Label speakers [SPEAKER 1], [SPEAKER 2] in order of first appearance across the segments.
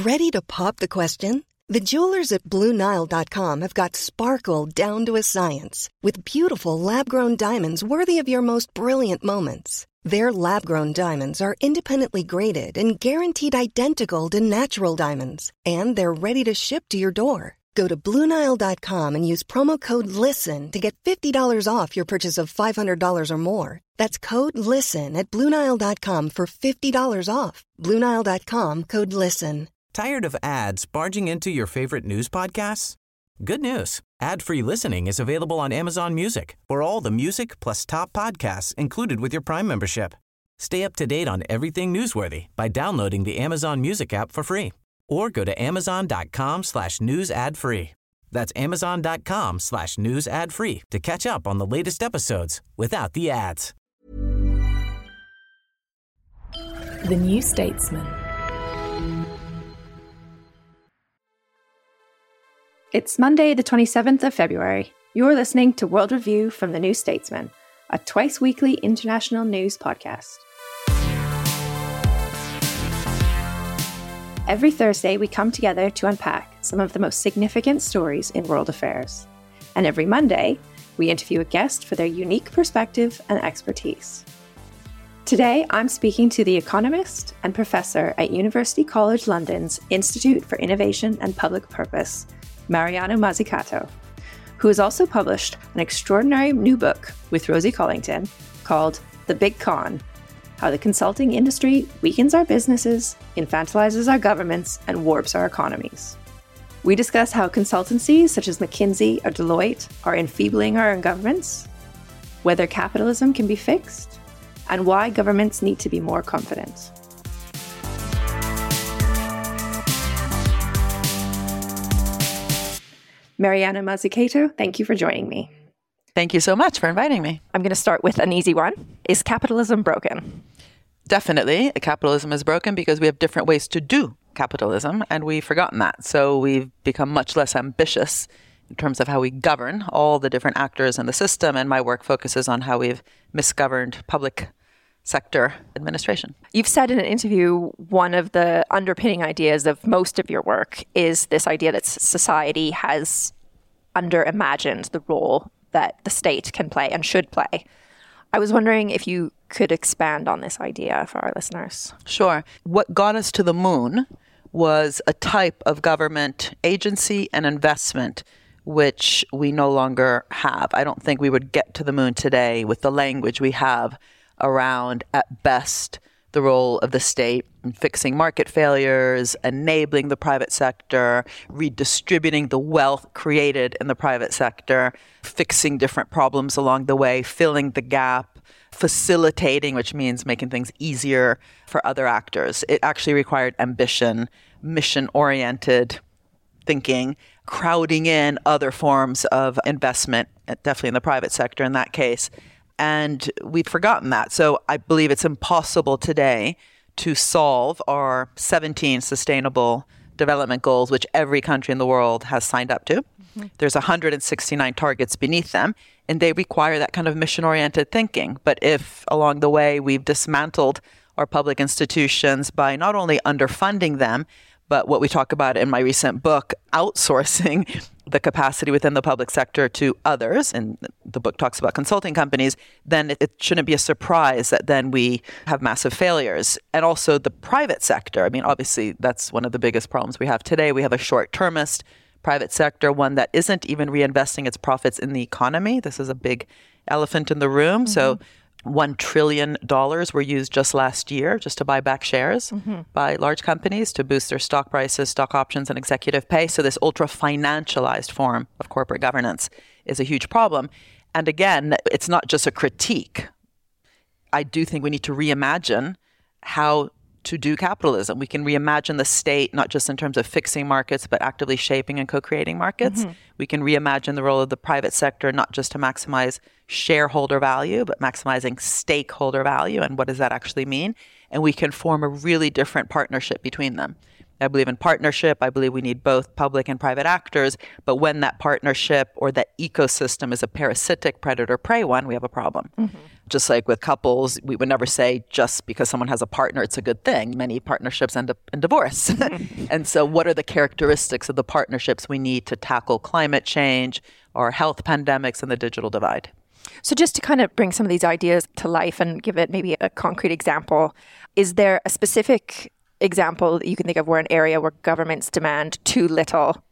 [SPEAKER 1] Ready to pop the question? The jewelers at BlueNile.com have got sparkle down to a science with beautiful lab-grown diamonds worthy of your most brilliant moments. Their lab-grown diamonds are independently graded and guaranteed identical to natural diamonds, and they're ready to ship to your door. Go to BlueNile.com and use promo code LISTEN to get $50 off your purchase of $500 or more. That's code LISTEN at BlueNile.com for $50 off. BlueNile.com, code LISTEN.
[SPEAKER 2] Tired of ads barging into your favorite news podcasts? Good news. Ad-free listening is available on Amazon Music for all the music plus top podcasts included with your Prime membership. Stay up to date on everything newsworthy by downloading the Amazon Music app for free or go to amazon.com/news ad free. That's amazon.com/news ad free to catch up on the latest episodes without the ads.
[SPEAKER 3] The New Statesman. It's Monday, the 27th of February. You're listening to World Review from The New Statesman, a twice-weekly international news podcast. Every Thursday, we come together to unpack some of the most significant stories in world affairs. And every Monday, we interview a guest for their unique perspective and expertise. Today, I'm speaking to the economist and professor at University College London's Institute for Innovation and Public Purpose, Mariano Mazzucato, who has also published an extraordinary new book with Rosie Collington called The Big Con: How the Consulting Industry Weakens Our Businesses, Infantilizes Our Governments, and Warps Our Economies. We discuss how consultancies such as McKinsey or Deloitte are enfeebling our own governments, whether capitalism can be fixed, and why governments need to be more confident. Mariano Mazzucato, thank you for joining me.
[SPEAKER 4] Thank you so much for inviting me.
[SPEAKER 3] I'm going to start with an easy one. Is capitalism broken?
[SPEAKER 4] Definitely, capitalism is broken because we have different ways to do capitalism, and we've forgotten that. So we've become much less ambitious in terms of how we govern all the different actors in the system, and my work focuses on how we've misgoverned public sector administration.
[SPEAKER 3] You've said in an interview one of the underpinning ideas of most of your work is this idea that society has underimagined the role that the state can play and should play. I was wondering if you could expand on this idea for our listeners.
[SPEAKER 4] Sure. What got us to the moon was a type of government agency and investment which we no longer have. I don't think we would get to the moon today with the language we have around, at best, the role of the state in fixing market failures, enabling the private sector, redistributing the wealth created in the private sector, fixing different problems along the way, filling the gap, facilitating, which means making things easier for other actors. It actually required ambition, mission-oriented thinking, crowding in other forms of investment, definitely in the private sector in that case. And we've forgotten that. So I believe it's impossible today to solve our 17 sustainable development goals, which every country in the world has signed up to. Mm-hmm. There's 169 targets beneath them, and they require that kind of mission-oriented thinking. But if along the way we've dismantled our public institutions by not only underfunding them, but what we talk about in my recent book, outsourcing the capacity within the public sector to others, and the book talks about consulting companies, then it shouldn't be a surprise that then we have massive failures. And also the private sector. I mean, obviously, that's one of the biggest problems we have today. We have a short-termist private sector, one that isn't even reinvesting its profits in the economy. This is a big elephant in the room. Mm-hmm. So $1 trillion were used just last year just to buy back shares by large companies to boost their stock prices, stock options, and executive pay. So this ultra-financialized form of corporate governance is a huge problem. And again, it's not just a critique. I do think we need to reimagine how to do capitalism. We can reimagine the state, not just in terms of fixing markets, but actively shaping and co-creating markets. Mm-hmm. We can reimagine the role of the private sector, not just to maximize shareholder value, but maximizing stakeholder value. And what does that actually mean? And we can form a really different partnership between them. I believe in partnership. I believe we need both public and private actors. But when that partnership or that ecosystem is a parasitic predator-prey one, we have a problem. Just like with couples, we would never say just because someone has a partner, it's a good thing. Many partnerships end up in divorce. And so what are the characteristics of the partnerships we need to tackle climate change or health pandemics and the digital divide?
[SPEAKER 5] So just to kind of bring some of these ideas to life and give it maybe a concrete example, is there a specific example that you can think of where an area where governments demand too little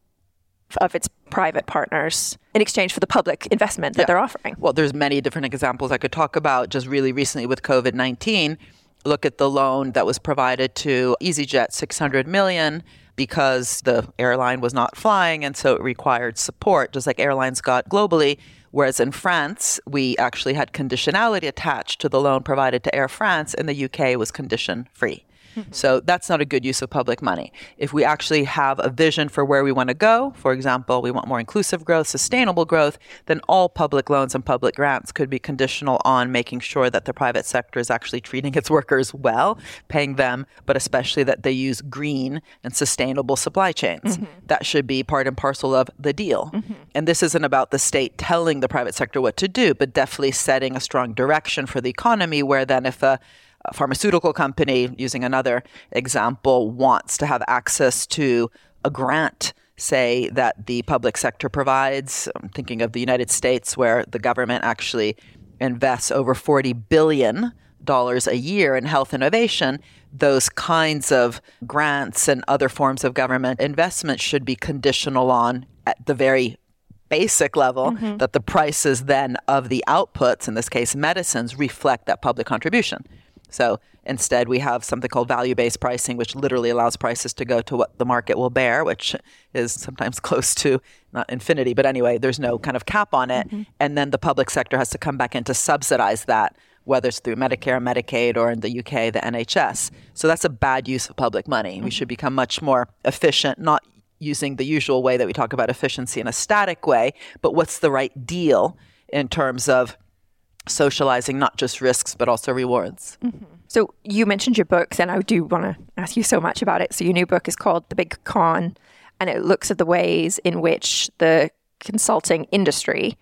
[SPEAKER 5] of its private partners in exchange for the public investment that they're offering?
[SPEAKER 4] Well, there's many different examples I could talk about. Just really recently with COVID-19, look at the loan that was provided to EasyJet, $600 million, because the airline was not flying, and so it required support, just like airlines got globally. Whereas in France, we actually had conditionality attached to the loan provided to Air France. In the UK, it was condition-free. So that's not a good use of public money. If we actually have a vision for where we want to go, for example, we want more inclusive growth, sustainable growth, then all public loans and public grants could be conditional on making sure that the private sector is actually treating its workers well, paying them, but especially that they use green and sustainable supply chains. That should be part and parcel of the deal. And this isn't about the state telling the private sector what to do, but definitely setting a strong direction for the economy, where then if a pharmaceutical company, using another example, wants to have access to a grant, say, that the public sector provides. I'm thinking of the United States, where the government actually invests over $40 billion a year in health innovation. Those kinds of grants and other forms of government investment should be conditional on, at the very basic level, that the prices then of the outputs, in this case medicines, reflect that public contribution. So instead, we have something called value-based pricing, which literally allows prices to go to what the market will bear, which is sometimes close to, not infinity, but anyway, there's no kind of cap on it. And then the public sector has to come back in to subsidize that, whether it's through Medicare, Medicaid, or in the UK, the NHS. So that's a bad use of public money. We should become much more efficient, not using the usual way that we talk about efficiency in a static way, but what's the right deal in terms of socializing not just risks, but also rewards.
[SPEAKER 5] So you mentioned your books, and I do want to ask you so much about it. So your new book is called The Big Con, and it looks at the ways in which the consulting industry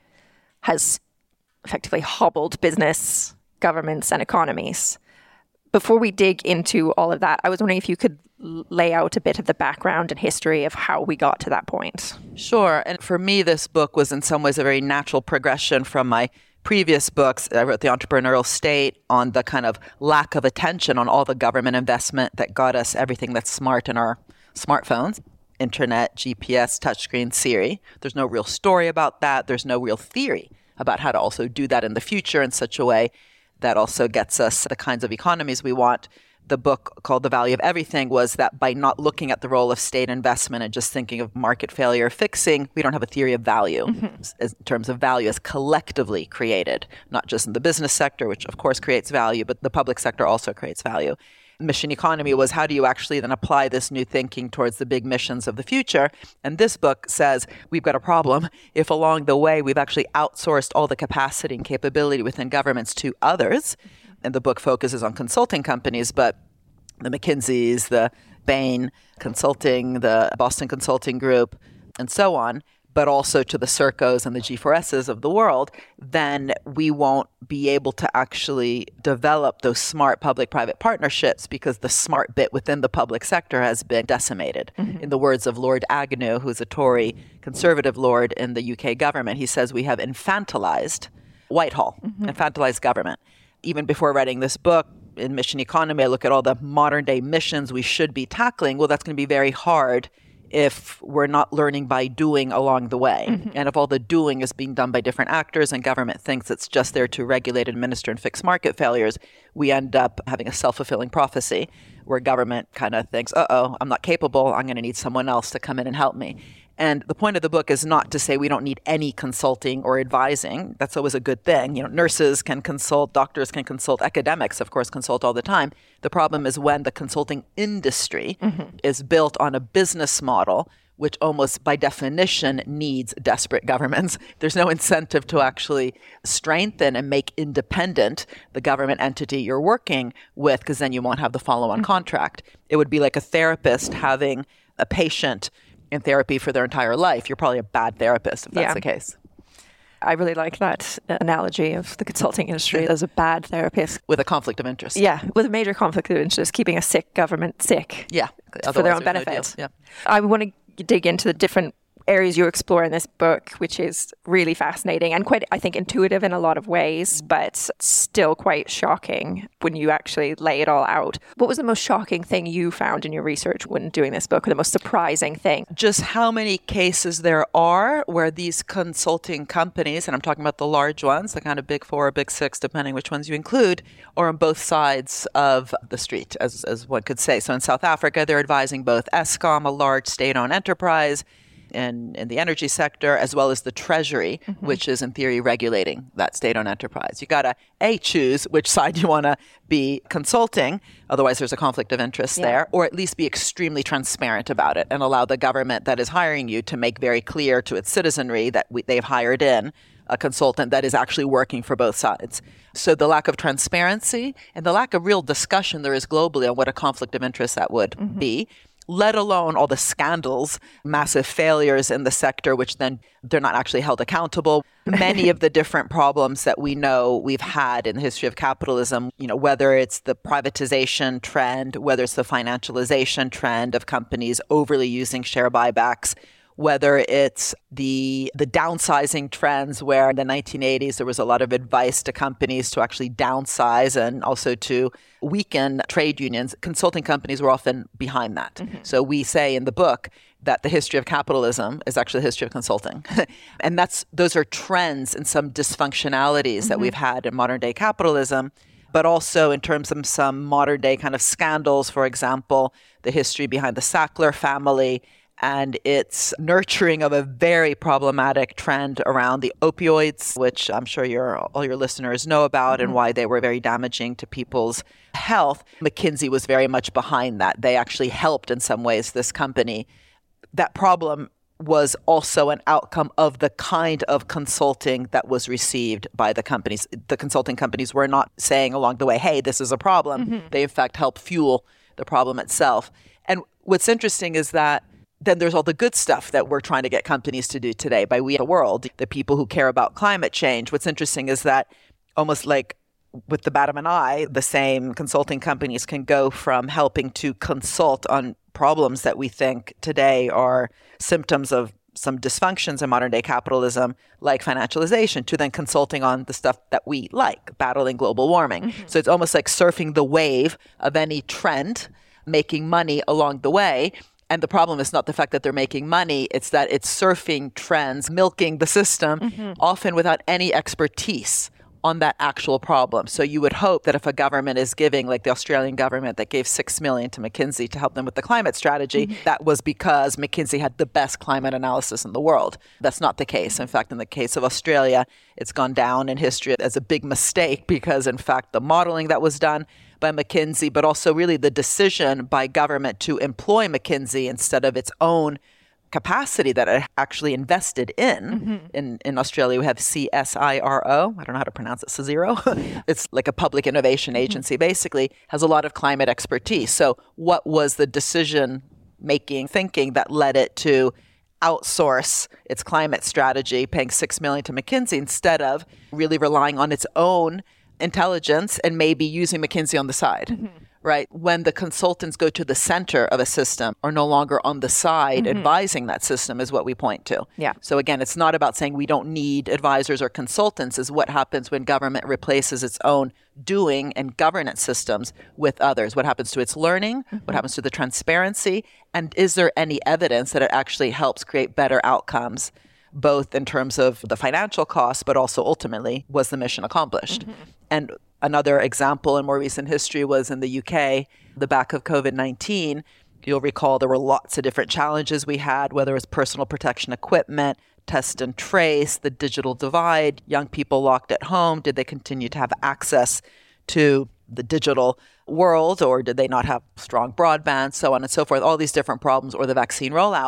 [SPEAKER 5] has effectively hobbled business, governments, and economies. Before we dig into all of that, I was wondering if you could lay out a bit of the background and history of how we got to that point.
[SPEAKER 4] Sure. And for me, this book was in some ways a very natural progression from my previous books. I wrote The Entrepreneurial State on the kind of lack of attention on all the government investment that got us everything that's smart in our smartphones, internet, GPS, touchscreen, Siri. There's no real story about that. There's no real theory about how to also do that in the future in such a way that also gets us the kinds of economies we want. The book called The Value of Everything was that by not looking at the role of state investment and just thinking of market failure fixing, we don't have a theory of value in terms of value as collectively created, not just in the business sector, which of course creates value, but the public sector also creates value. Mission economy was how do you actually then apply this new thinking towards the big missions of the future? And this book says we've got a problem if along the way we've actually outsourced all the capacity and capability within governments to others. And the book focuses on consulting companies, but the McKinseys, the Bain Consulting, the Boston Consulting Group, and so on, but also to the Sercos and the G4Ss of the world, then we won't be able to actually develop those smart public-private partnerships because the smart bit within the public sector has been decimated. In the words of Lord Agnew, who's a Tory conservative lord in the UK government, he says we have infantilized Whitehall, infantilized government. Even before writing this book, in Mission Economy, I look at all the modern day missions we should be tackling. Well, that's going to be very hard if we're not learning by doing along the way. And if all the doing is being done by different actors and government thinks it's just there to regulate, administer, and fix market failures, we end up having a self-fulfilling prophecy where government kind of thinks, uh-oh, I'm not capable. I'm going to need someone else to come in and help me. And the point of the book is not to say we don't need any consulting or advising. That's always a good thing. You know, nurses can consult, doctors can consult, academics, of course, consult all the time. The problem is when the consulting industry is built on a business model which almost by definition needs desperate governments. There's no incentive to actually strengthen and make independent the government entity you're working with, because then you won't have the follow-on contract. It would be like a therapist having a patient in therapy for their entire life. You're probably a bad therapist if that's the case.
[SPEAKER 5] I really like that analogy of the consulting industry as a bad therapist.
[SPEAKER 4] With a conflict of interest.
[SPEAKER 5] Yeah, with a major conflict of interest, keeping a sick government sick.
[SPEAKER 4] Yeah.
[SPEAKER 5] For their own benefit. No I want to dig into the different areas you explore in this book, which is really fascinating and quite, I think, intuitive in a lot of ways, but still quite shocking when you actually lay it all out. What was the most shocking thing you found in your research when doing this book, or the most surprising thing?
[SPEAKER 4] Just how many cases there are where these consulting companies, and I'm talking about the large ones, the kind of big four or big six, depending which ones you include, are on both sides of the street, as one could say. So in South Africa, they're advising both Eskom, a large state-owned enterprise, in the energy sector, as well as the Treasury, which is in theory regulating that state-owned enterprise. You got to choose which side you want to be consulting, otherwise there's a conflict of interest there, or at least be extremely transparent about it and allow the government that is hiring you to make very clear to its citizenry that they've hired in a consultant that is actually working for both sides. So the lack of transparency and the lack of real discussion there is globally on what a conflict of interest that would be, let alone all the scandals, massive failures in the sector, which then they're not actually held accountable. Many of the different problems that we know we've had in the history of capitalism, whether it's the privatization trend, whether it's the financialization trend of companies overly using share buybacks, whether it's the downsizing trends where in the 1980s there was a lot of advice to companies to actually downsize and also to weaken trade unions. Consulting companies were often behind that. So we say in the book that the history of capitalism is actually the history of consulting. And those are trends and some dysfunctionalities that we've had in modern day capitalism, but also in terms of some modern day kind of scandals, for example, the history behind the Sackler family and its nurturing of a very problematic trend around the opioids, which I'm sure all your listeners know about and why they were very damaging to people's health. McKinsey was very much behind that. They actually helped in some ways this company. That problem was also an outcome of the kind of consulting that was received by the companies. The consulting companies were not saying along the way, hey, this is a problem. They, in fact, helped fuel the problem itself. And what's interesting is that then there's all the good stuff that we're trying to get companies to do today by we the world, the people who care about climate change. What's interesting is that almost like with the bat of an eye, the same consulting companies can go from helping to consult on problems that we think today are symptoms of some dysfunctions in modern day capitalism, like financialization, to then consulting on the stuff that we like, battling global warming. So it's almost like surfing the wave of any trend, making money along the way. And the problem is not the fact that they're making money, it's that it's surfing trends, milking the system, often without any expertise on that actual problem. So you would hope that if a government is giving, like the Australian government that gave $6 million to McKinsey to help them with the climate strategy, that was because McKinsey had the best climate analysis in the world. That's not the case. In fact, in the case of Australia, it's gone down in history as a big mistake because, in fact, the modeling that was done by McKinsey, but also really the decision by government to employ McKinsey instead of its own capacity that it actually invested in. In Australia, we have CSIRO. I don't know how to pronounce it, CSIRO. It's like a public innovation agency, basically, has a lot of climate expertise. So what was the decision-making thinking that led it to outsource its climate strategy, paying $6 million to McKinsey instead of really relying on its own intelligence and maybe using McKinsey on the side, right? When the consultants go to the center of a system or no longer on the side advising that system is what we point to.
[SPEAKER 5] Yeah.
[SPEAKER 4] So again, it's not about saying we don't need advisors or consultants, is what happens when government replaces its own doing and governance systems with others. What happens to its learning? What happens to the transparency? And is there any evidence that it actually helps create better outcomes, both in terms of the financial costs, but also ultimately, was the mission accomplished? And another example in more recent history was in the UK, the back of COVID-19. You'll recall there were lots of different challenges we had, whether it was personal protection equipment, test and trace, the digital divide, young people locked at home. Did they continue to have access to the digital world, or did they not have strong broadband, so on and so forth, all these different problems, or the vaccine rollout.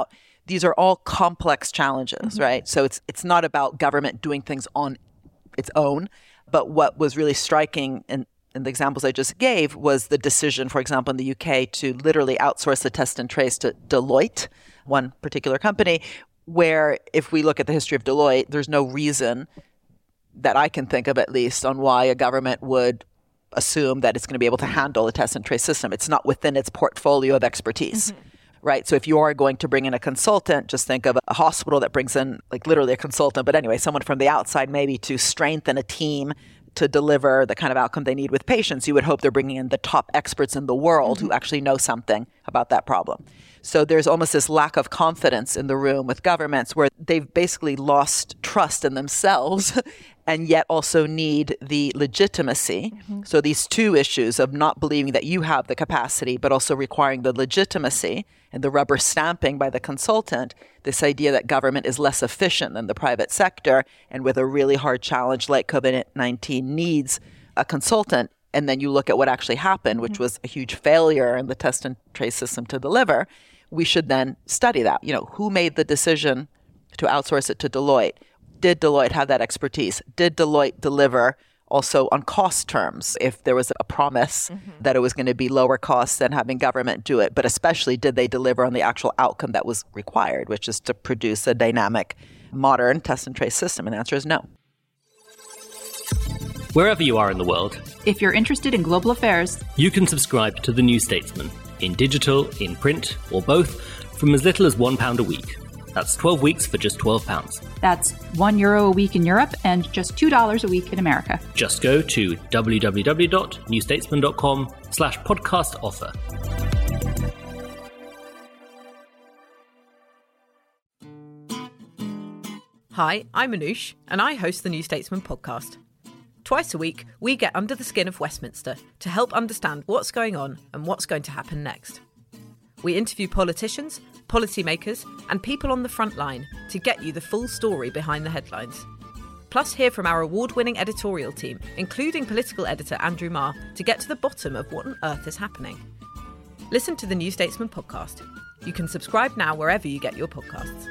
[SPEAKER 4] these are all complex challenges, right? So it's not about government doing things on its own. But what was really striking in the examples I just gave was the decision, for example, in the UK to literally outsource the test and trace to Deloitte, one particular company, where if we look at the history of Deloitte, there's no reason that I can think of at least on why a government would assume that it's going to be able to handle a test and trace system. It's not within its portfolio of expertise. Right. So if you are going to bring in a consultant, just think of a hospital that brings in like literally a consultant, but anyway, someone from the outside maybe to strengthen a team to deliver the kind of outcome they need with patients. You would hope they're bringing in the top experts in the world who actually know something about that problem. So there's almost this lack of confidence in the room with governments where they've basically lost trust in themselves and yet also need the legitimacy. So these two issues of not believing that you have the capacity, but also requiring the legitimacy and the rubber stamping by the consultant, this idea that government is less efficient than the private sector, and with a really hard challenge like COVID-19 needs a consultant. And then you look at what actually happened, which was a huge failure in the test and trace system to deliver. We should then study that. You know, who made the decision to outsource it to Deloitte? Did Deloitte have that expertise? Did Deloitte deliver also on cost terms, if there was a promise that it was going to be lower costs than having government do it? But especially, did they deliver on the actual outcome that was required, which is to produce a dynamic, modern test and trace system? And the answer is no.
[SPEAKER 6] Wherever you are in the world,
[SPEAKER 7] if you're interested in global affairs,
[SPEAKER 6] you can subscribe to The New Statesman in digital, in print, or both, from as little as £1 a week. That's 12 weeks for just £12.
[SPEAKER 7] That's €1 a week in Europe and just $2 a week in America.
[SPEAKER 6] Just go to www.newstatesman.com/podcast offer.
[SPEAKER 8] Hi, I'm Anoush, and I host the New Statesman podcast. Twice a week, we get under the skin of Westminster to help understand what's going on and what's going to happen next. We interview politicians, policymakers, and people on the front line to get you the full story behind the headlines. Plus, hear from our award-winning editorial team, including political editor Andrew Marr, to get to the bottom of what on earth is happening. Listen to the New Statesman podcast. You can subscribe now wherever you get your podcasts.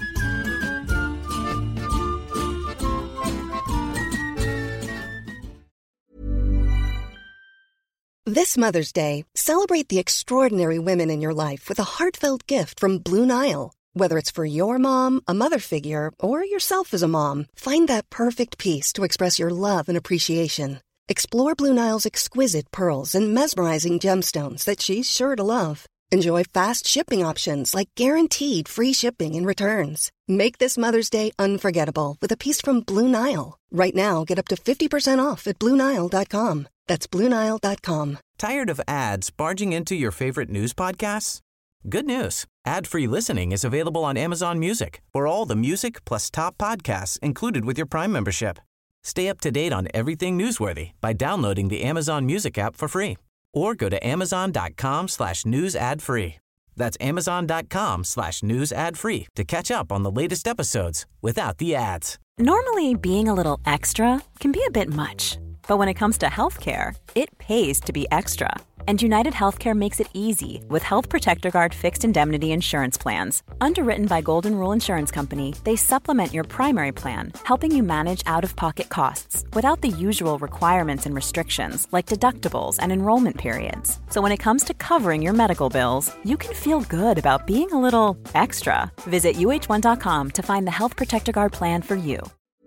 [SPEAKER 1] This Mother's Day, celebrate the extraordinary women in your life with a heartfelt gift from Blue Nile. Whether it's for your mom, a mother figure, or yourself as a mom, find that perfect piece to express your love and appreciation. Explore Blue Nile's exquisite pearls and mesmerizing gemstones that she's sure to love. Enjoy fast shipping options like guaranteed free shipping and returns. Make this Mother's Day unforgettable with a piece from Blue Nile. Right now, get up to 50% off at BlueNile.com. That's BlueNile.com.
[SPEAKER 2] Tired of ads barging into your favorite news podcasts? Good news. Ad-free listening is available on Amazon Music for all the music plus top podcasts included with your Prime membership. Stay up to date on everything newsworthy by downloading the Amazon Music app for free. Or go to amazon.com/news ad free. That's amazon.com/news ad free to catch up on the latest episodes without the ads.
[SPEAKER 9] Normally, being a little extra can be a bit much. But when it comes to healthcare, it pays to be extra. And United Healthcare makes it easy with Health Protector Guard fixed indemnity insurance plans. Underwritten by Golden Rule Insurance Company, they supplement your primary plan, helping you manage out-of-pocket costs without the usual requirements and restrictions like deductibles and enrollment periods. So when it comes to covering your medical bills, you can feel good about being a little extra. Visit uh1.com to find the Health Protector Guard plan for you.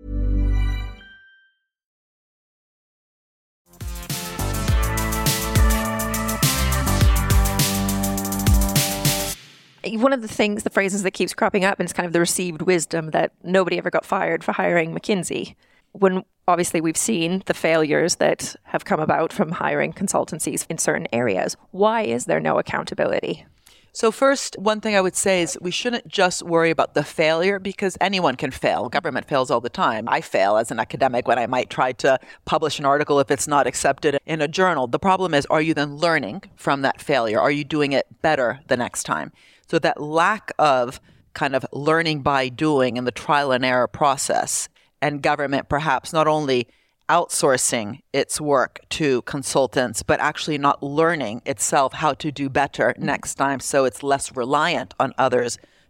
[SPEAKER 5] One of the things, the phrases that keeps cropping up, and it's kind of the received wisdom that nobody ever got fired for hiring McKinsey. When obviously we've seen the failures that have come about from hiring consultancies in certain areas. Why is there no accountability?
[SPEAKER 4] So first, one thing I would say is we shouldn't just worry about the failure because anyone can fail. Government fails all the time. I fail as an academic when I might try to publish an article if it's not accepted in a journal. The problem is, are you then learning from that failure? Are you doing it better the next time? So that lack of kind of learning by doing in the trial and error process, and government perhaps not only outsourcing its work to consultants, but actually not learning itself how to do better next time, so it's less reliant on others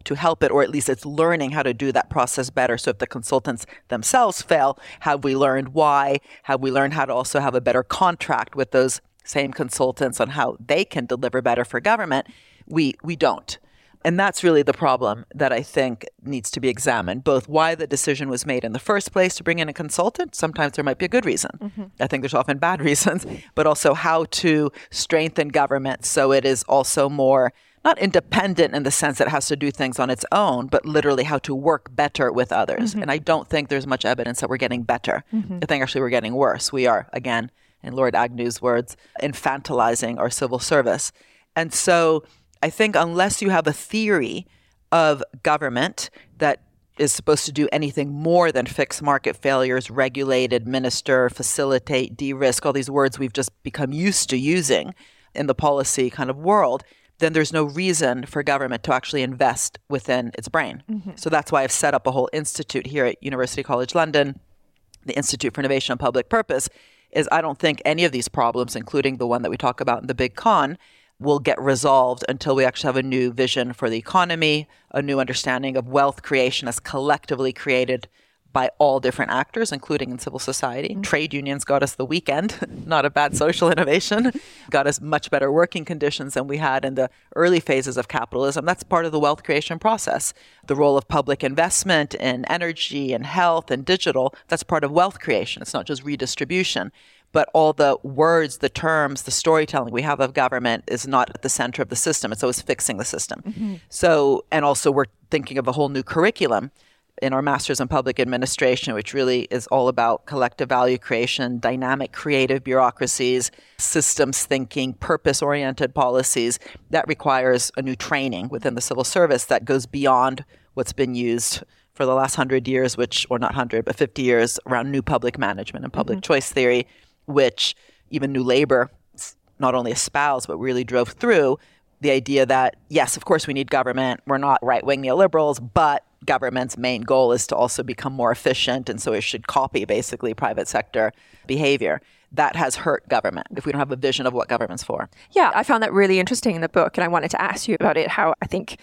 [SPEAKER 4] to help it, or at least it's learning how to do that process better. So if the consultants themselves fail, have we learned why? Have we learned how to also have a better contract with those same consultants on how they can deliver better for government? We don't. And that's really the problem that I think needs to be examined, both why the decision was made in the first place to bring in a consultant. Sometimes there might be a good reason. I think there's often bad reasons, but also how to strengthen government so it is also more, not independent in the sense that it has to do things on its own, but literally how to work better with others. And I don't think there's much evidence that we're getting better. I think actually we're getting worse. We are, again, in Lord Agnew's words, infantilizing our civil service. And so I think unless you have a theory of government that is supposed to do anything more than fix market failures, regulate, administer, facilitate, de-risk, all these words we've just become used to using in the policy kind of world, then there's no reason for government to actually invest within its brain. So that's why I've set up a whole institute here at University College London, the Institute for Innovation and Public Purpose, is I don't think any of these problems, including the one that we talk about in the Big Con, will get resolved until we actually have a new vision for the economy, a new understanding of wealth creation as collectively created by all different actors, including in civil society. Trade unions got us the weekend, not a bad social innovation, got us much better working conditions than we had in the early phases of capitalism. That's part of the wealth creation process. The role of public investment in energy and health and digital, that's part of wealth creation. It's not just redistribution. But all the words, the terms, the storytelling we have of government is not at the center of the system. It's always fixing the system. So, and also we're thinking of a whole new curriculum in our Masters in Public Administration, which really is all about collective value creation, dynamic, creative bureaucracies, systems thinking, purpose-oriented policies. That requires a new training within the civil service that goes beyond what's been used for the last 100 years, or not 100, but 50 years around new public management and public choice theory, which even New Labour not only espoused, but really drove through the idea that, yes, of course we need government. We're not right-wing neoliberals, but government's main goal is to also become more efficient. And so it should copy basically private sector behavior. That has hurt government if we don't have a vision of what government's for.
[SPEAKER 5] Yeah, I found that really interesting in the book. And I wanted to ask you about it, how I think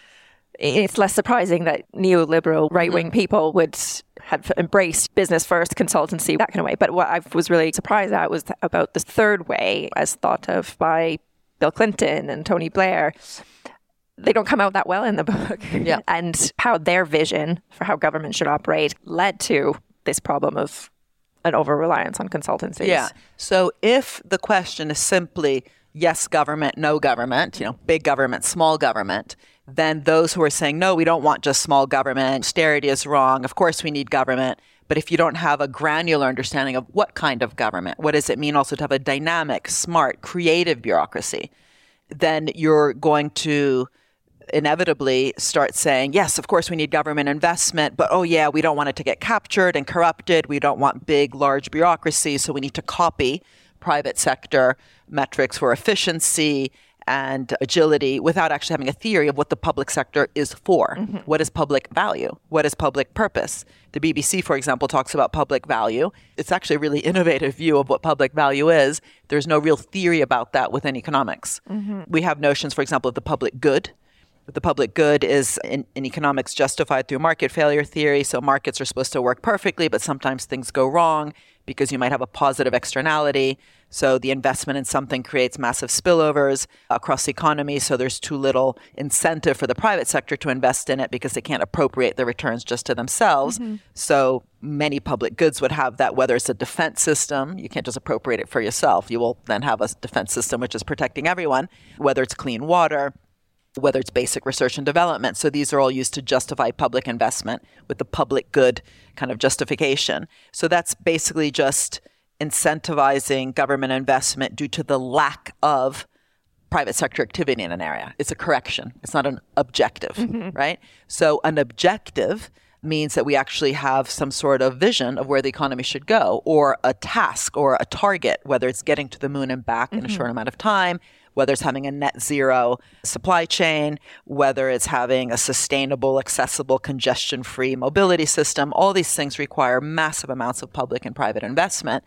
[SPEAKER 5] it's less surprising that neoliberal right-wing people would have embraced business-first consultancy, that kind of way. But what I was really surprised at was about the third way, as thought of by Bill Clinton and Tony Blair. They don't come out that well in the book.
[SPEAKER 4] Yeah.
[SPEAKER 5] And how their vision for how government should operate led to this problem of an over-reliance on consultancies.
[SPEAKER 4] Yeah. So if the question is simply yes government, no government, big government, small government, then those who are saying, no, we don't want just small government, austerity is wrong, of course we need government. But if you don't have a granular understanding of what kind of government, what does it mean also to have a dynamic, smart, creative bureaucracy, then you're going to inevitably start saying, yes, of course we need government investment, but oh yeah, we don't want it to get captured and corrupted. We don't want big, large bureaucracy, so we need to copy private sector metrics for efficiency and agility without actually having a theory of what the public sector is for. What is public value? What is public purpose? The BBC, for example, talks about public value. It's actually a really innovative view of what public value is. There's no real theory about that within economics. We have notions, for example, of the public good. The public good is in economics justified through market failure theory. So markets are supposed to work perfectly, but sometimes things go wrong because you might have a positive externality. So the investment in something creates massive spillovers across the economy. So there's too little incentive for the private sector to invest in it because they can't appropriate the returns just to themselves. So many public goods would have that, whether it's a defense system, you can't just appropriate it for yourself. You will then have a defense system which is protecting everyone, whether it's clean water, whether it's basic research and development. So these are all used to justify public investment with the public good kind of justification. So that's basically just incentivizing government investment due to the lack of private sector activity in an area. It's a correction. It's not an objective, right? So an objective means that we actually have some sort of vision of where the economy should go, or a task or a target, whether it's getting to the moon and back in a short amount of time, whether it's having a net zero supply chain, whether it's having a sustainable, accessible, congestion-free mobility system. All these things require massive amounts of public and private investment.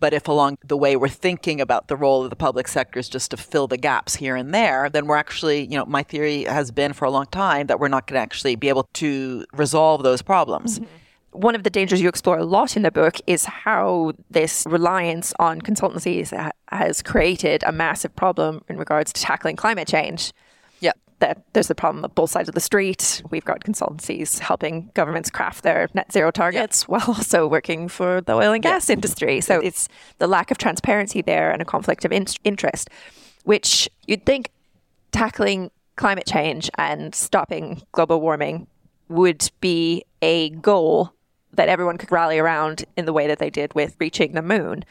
[SPEAKER 4] But if along the way we're thinking about the role of the public sectors just to fill the gaps here and there, then we're actually, my theory has been for a long time that we're not going to actually be able to resolve those problems.
[SPEAKER 5] Mm-hmm. One of the dangers you explore a lot in the book is how this reliance on consultancies has created a massive problem in regards to tackling climate change. That there's the problem of both sides of the street. We've got consultancies helping governments craft their net zero targets while also working for the oil and gas industry. So it's the lack of transparency there and a conflict of interest, which you'd think tackling climate change and stopping global warming would be a goal that everyone could rally around in the way that they did with reaching the moon.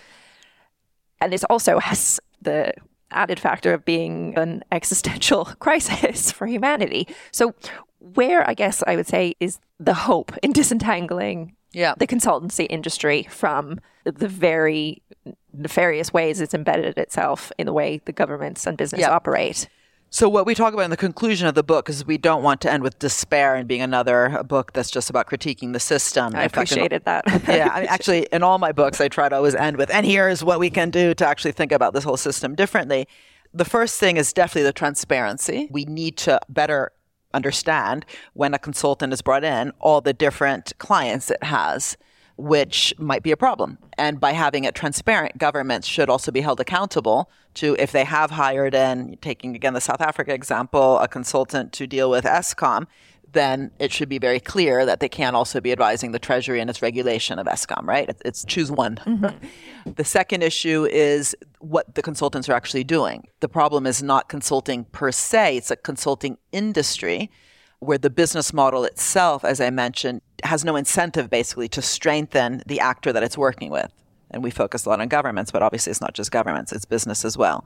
[SPEAKER 5] And this also has the added factor of being an existential crisis for humanity. So where, I guess I would say, is the hope in disentangling the consultancy industry from the very nefarious ways it's embedded itself in the way the governments and business operate?
[SPEAKER 4] So what we talk about in the conclusion of the book is we don't want to end with despair and being another book that's just about critiquing the system.
[SPEAKER 5] I appreciated that.
[SPEAKER 4] Actually, in all my books, I try to always end with, and here's what we can do to actually think about this whole system differently. The first thing is definitely the transparency. We need to better understand when a consultant is brought in, all the different clients it has, which might be a problem. And by having it transparent, governments should also be held accountable to, if they have hired in, taking again the South Africa example, a consultant to deal with Eskom, then it should be very clear that they can also be advising the Treasury and its regulation of Eskom, right? It's choose one. Mm-hmm. The second issue is what the consultants are actually doing. The problem is not consulting per se, it's a consulting industry where the business model itself, as I mentioned, has no incentive basically to strengthen the actor that it's working with. And we focus a lot on governments, but obviously it's not just governments, it's business as well.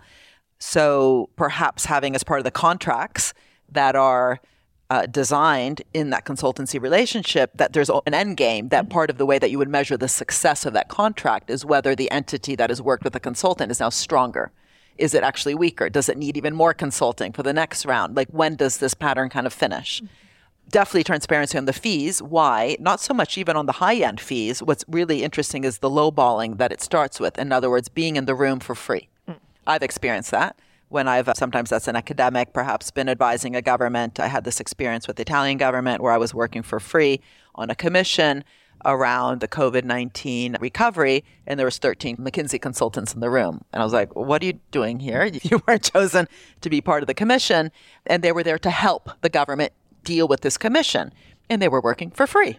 [SPEAKER 4] So perhaps having as part of the contracts that are designed in that consultancy relationship, that there's an end game, that part of the way that you would measure the success of that contract is whether the entity that has worked with the consultant is now stronger. Is it actually weaker? Does it need even more consulting for the next round? Like, when does this pattern kind of finish? Definitely transparency on the fees. Why? Not so much even on the high-end fees. What's really interesting is the lowballing that it starts with. In other words, being in the room for free. I've experienced that. When I've, sometimes that's an academic, perhaps been advising a government. I had this experience with the Italian government where I was working for free on a commission around the COVID-19 recovery, and there was 13 McKinsey consultants in the room. And I was like, what are you doing here? You weren't chosen to be part of the commission, and they were there to help the government deal with this commission, and they were working for free.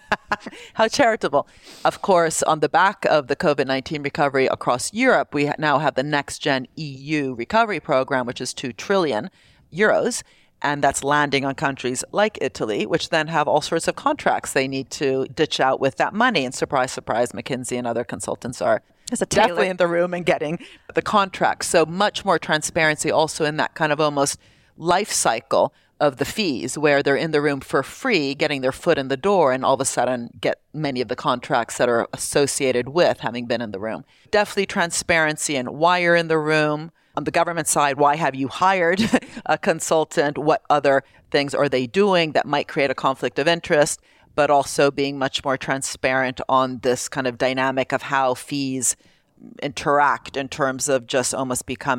[SPEAKER 4] How charitable. Of course, on the back of the COVID-19 recovery across Europe, we now have the Next Gen EU recovery program, which is 2 trillion euros. And that's landing on countries like Italy, which then have all sorts of contracts they need to ditch out with that money. And surprise, surprise, McKinsey and other consultants are definitely in the room and getting the contracts. So much more transparency also in that kind of almost life cycle of the fees, where they're in the room for free, getting their foot in the door, and all of a sudden get many of the contracts that are associated with having been in the room. Definitely transparency in why you're in the room. On the government side, why have you hired a consultant? What other things are they doing that might create a conflict of interest? But also being much more transparent on this kind of dynamic of how fees interact in terms of just almost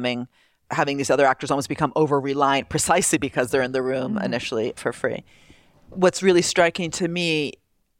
[SPEAKER 4] having these other actors almost become over-reliant precisely because they're in the room initially for free. What's really striking to me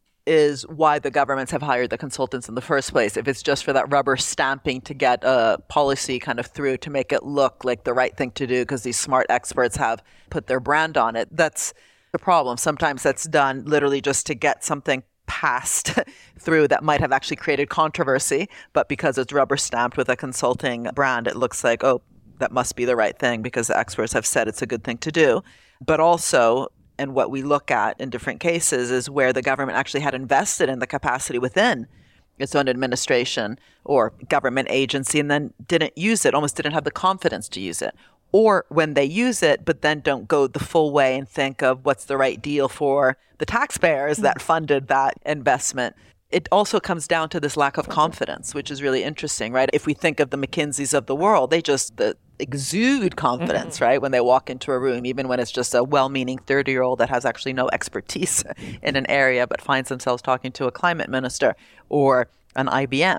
[SPEAKER 4] is why the governments have hired the consultants in the first place. If it's just for that rubber stamping to get a policy kind of through to make it look like the right thing to do because these smart experts have put their brand on it, that's the problem. Sometimes that's done literally just to get something passed through that might have actually created controversy, but because it's rubber stamped with a consulting brand, it looks like, oh, that must be the right thing because the experts have said it's a good thing to do. But also, and what we look at in different cases is where the government actually had invested in the capacity within its own administration or government agency and then didn't use it, almost didn't have the confidence to use it. Or when they use it, but then don't go the full way and think of what's the right deal for the taxpayers that funded that investment. It also comes down to this lack of confidence, which is really interesting, right? If we think of the McKinseys of the world, they just exude confidence, right? When they walk into a room, even when it's just a well-meaning 30-year-old that has actually no expertise in an area, but finds themselves talking to a climate minister or an IBM.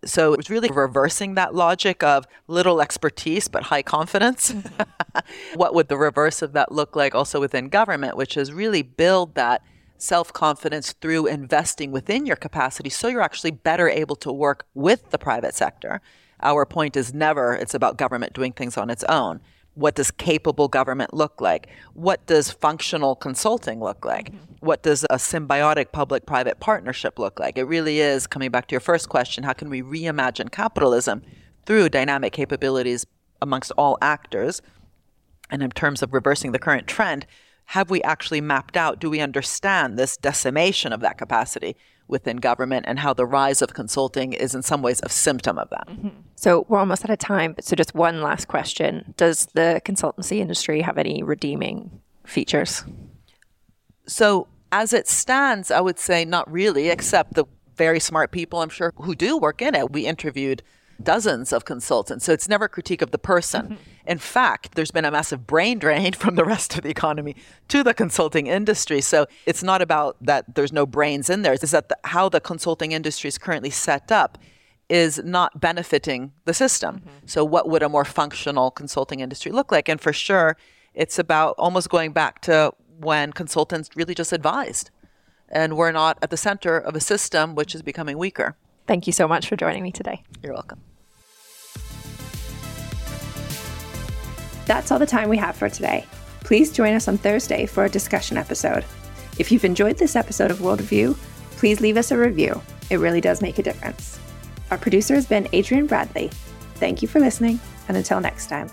[SPEAKER 4] So it's really reversing that logic of little expertise but high confidence. What would the reverse of that look like also within government, which is really build that self-confidence through investing within your capacity so you're actually better able to work with the private sector. Our point is never it's about government doing things on its own. What does capable government look like? What does functional consulting look like? What does a symbiotic public-private partnership look like? It really is, coming back to your first question, how can we reimagine capitalism through dynamic capabilities amongst all actors? And in terms of reversing the current trend, have we actually mapped out, do we understand this decimation of that capacity within government and how the rise of consulting is in some ways a symptom of that?
[SPEAKER 5] So we're almost out of time, so just one last question. Does the consultancy industry have any redeeming features?
[SPEAKER 4] So as it stands, I would say not really, except the very smart people, I'm sure, who do work in it. We interviewed dozens of consultants. So it's never a critique of the person. In fact, there's been a massive brain drain from the rest of the economy to the consulting industry. So it's not about that there's no brains in there. It's that how the consulting industry is currently set up is not benefiting the system. So what would a more functional consulting industry look like? And for sure, it's about almost going back to when consultants really just advised. And we're not at the center of a system which is becoming weaker.
[SPEAKER 5] Thank you so much for joining me today.
[SPEAKER 4] You're welcome.
[SPEAKER 3] That's all the time we have for today. Please join us on Thursday for a discussion episode. If you've enjoyed this episode of World Review, please leave us a review. It really does make a difference. Our producer has been Adrian Bradley. Thank you for listening, and until next time.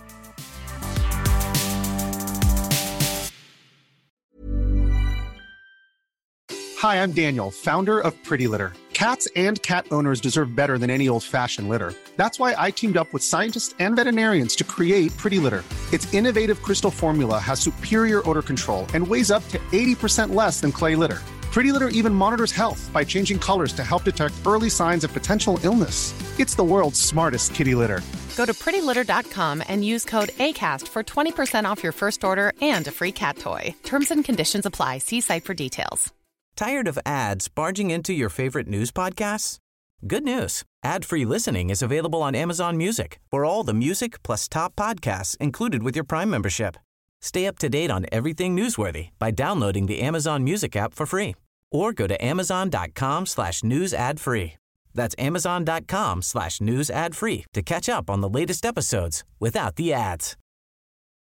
[SPEAKER 10] Hi, I'm Daniel, founder of Pretty Litter. Cats and cat owners deserve better than any old-fashioned litter. That's why I teamed up with scientists and veterinarians to create Pretty Litter. Its innovative crystal formula has superior odor control and weighs up to 80% less than clay litter. Pretty Litter even monitors health by changing colors to help detect early signs of potential illness. It's the world's smartest kitty litter.
[SPEAKER 11] Go to prettylitter.com and use code ACAST for 20% off your first order and a free cat toy. Terms and conditions apply. See site for details.
[SPEAKER 2] Tired of ads barging into your favorite news podcasts? Good news. Ad-free listening is available on Amazon Music for all the music plus top podcasts included with your Prime membership. Stay up to date on everything newsworthy by downloading the Amazon Music app for free or go to amazon.com/news ad free. That's amazon.com/news ad free to catch up on the latest episodes without the ads.